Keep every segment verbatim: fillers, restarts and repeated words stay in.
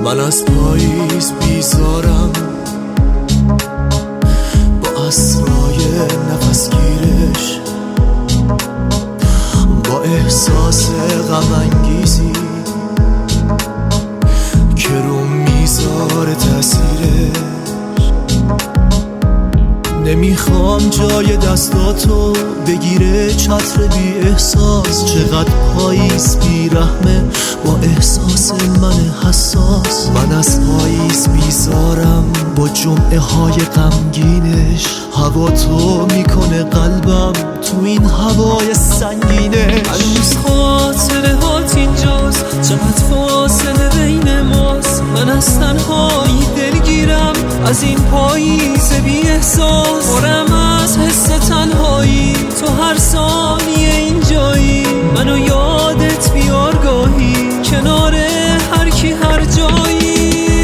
من از پاییز بیزارم، با اسرای نفس گیرش، با احساس غم انگیزی که رو میذاره تأثیرش. نمیخوام جای دستاتو بگیره چتر بی احساس. چقدر پاییز بی رحمه با احساس من حساس. من از پاییز بیزارم با جمعه های غمگینش. هوا تو میکنه قلبم تو این هوای سنگینش. هنوز خاطره هات اینجاست، چقدر فاصله بین ماست. من از تنهایی دلگیرم، از این پاییز بی احساس. پرم از حس تنهایی، تو هر ثانیه اینجایی. منو یادت بیار گاهی، کنار هر کی هر جایی.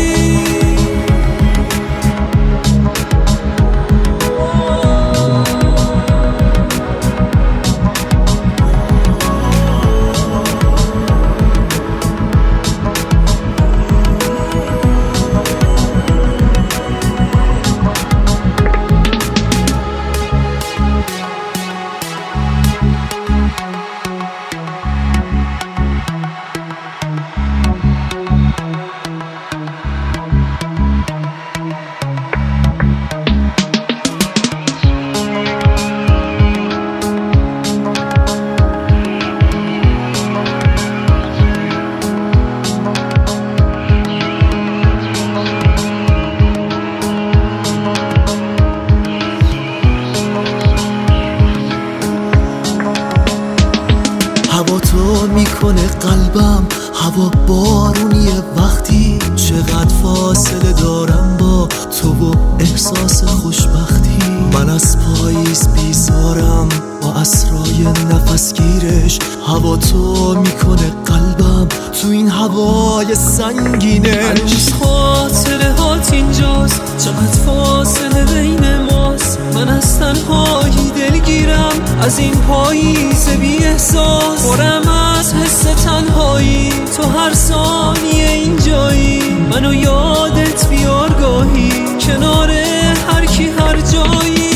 هوا تو میکنه قلبم هوا بارونیه وقتی. چقدر فاصله دارم با تو و احساس خوشبختی. من از پاییز بیزارم با اسرای نفس گیرش. هوا تو میکنه قلبم تو این هوای سنگینش. هنوز خاطره هات اینجاست، چقدر فاصله بین ماست. من از تنهایی دلگیرم، از این پاییز بی احساس. پرم از حس تنهایی، تو هر ثانیه اینجایی. منو یادت بیار گاهی، کنار هر کی هر جایی.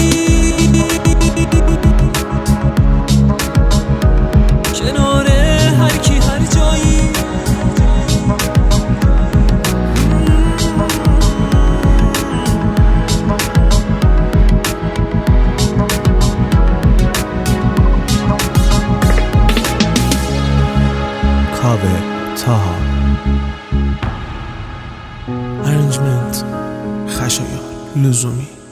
کنار هر کی هر جایی. کاوه تاها. ارنجمنت خشایار لزومی.